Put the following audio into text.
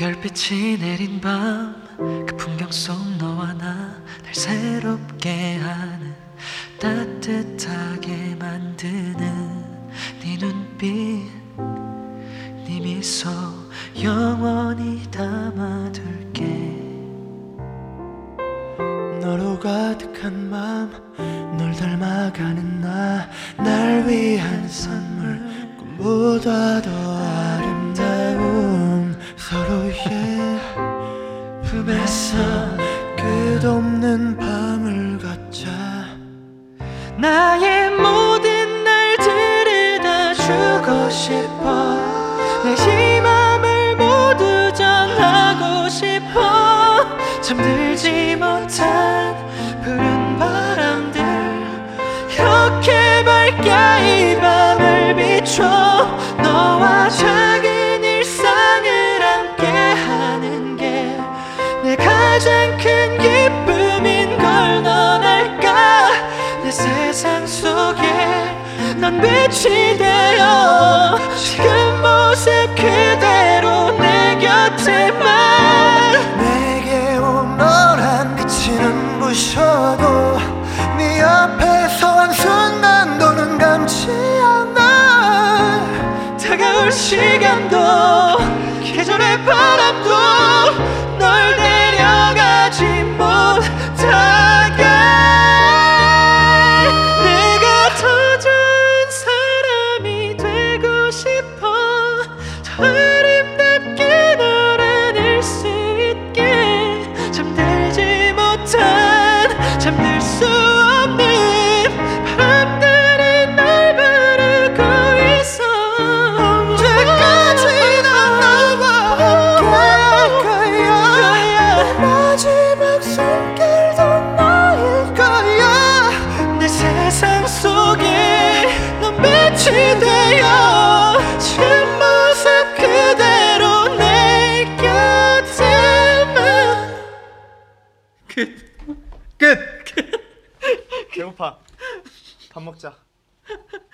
별빛이 내린 밤 그 풍경 속 너와 나 날 새롭게 하는 따뜻하게 만드는 네 눈빛 네 미소 영원히 담아둘게. 너로 가득한 맘 널 닮아가는 나 날 위한 선물 꿈보다 더 아름다운 서로의 품에서 끝없는 밤을 걷자. 나의 모든 날들을 다 주고 싶어. 내 이 맘을 모두 전하고 싶어. 잠들지 못한 푸른 바람들 이렇게 밝게 이 밤을 비춰. 너와 작은 일상을 함께하는 게 내 가장 큰 기쁨인 걸 넌 알까. 내 세상 속에 넌 빛이 되어 지금 모습 그대로 내 곁에만. 내게 온 너란 빛이 눈부셔도 네 앞에서 한 순간 너는 감지 않아. 다가올 시간도 계절의 바람도 널 데려가지 못하게. 내가 더 좋은 사람이 되고 싶어. 더 아름답게 널 안을 수 있게. 잠들지 못한 잠들 수 없는 바람들이 날 바라고 있어. 언제까지나 너와 함께 할 거야. 마지막 손길도 너일 거야. 내 세상 속에 넌 빛이 되어 지금 모습 그대로 내 곁에만. 끝. 배고파. 밥 먹자.